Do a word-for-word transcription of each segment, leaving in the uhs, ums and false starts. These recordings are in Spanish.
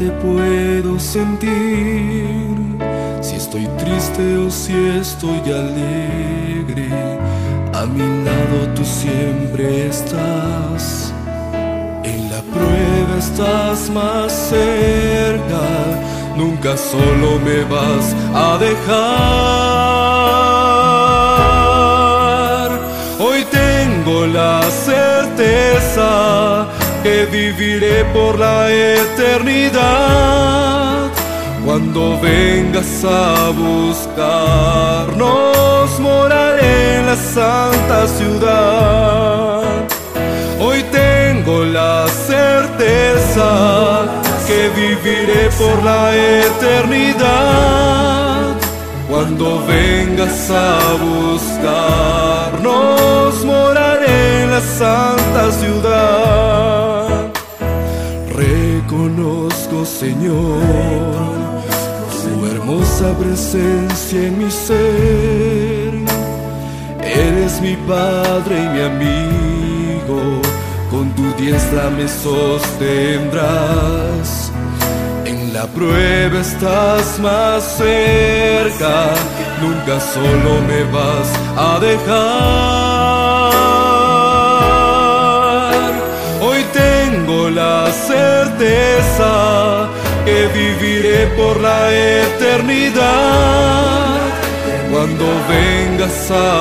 te puedo sentir, si estoy triste o si estoy alegre. A mi lado tú siempre estás, en la prueba estás más cerca, nunca solo me vas a dejar. Hoy tengo la certeza que viviré por la eternidad. Cuando vengas a buscarnos, moraré en la santa ciudad. Hoy tengo la certeza que viviré por la eternidad. Cuando vengas a buscarnos, moraré en la santa ciudad. Reconozco, Señor, tu hermosa presencia en mi ser. Eres mi Padre y mi amigo, con tu diestra me sostendrás. En la prueba estás más cerca, nunca solo me vas a dejar. Hoy tengo la certeza que viviré por la eternidad. Cuando vengas a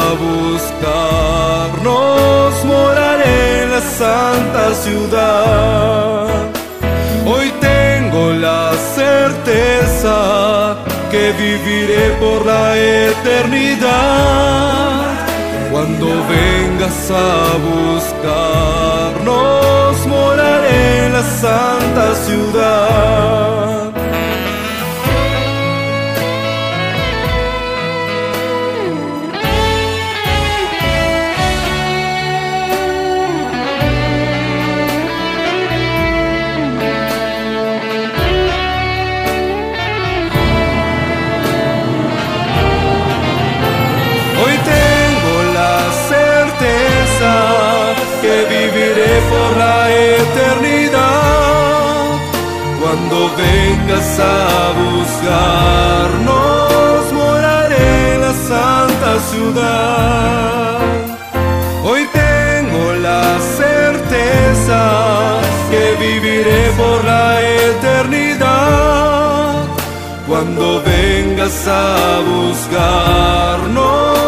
buscarnos, moraré en la santa ciudad. Hoy tengo la certeza que viviré por la eternidad. Cuando vengas a buscarnos, moraré en la santa ciudad. Hoy tengo la certeza que viviré por la eternidad. Cuando vengas a buscarnos, moraré en la santa ciudad. Hoy tengo la certeza que viviré por la eternidad. Cuando vengas a buscarnos,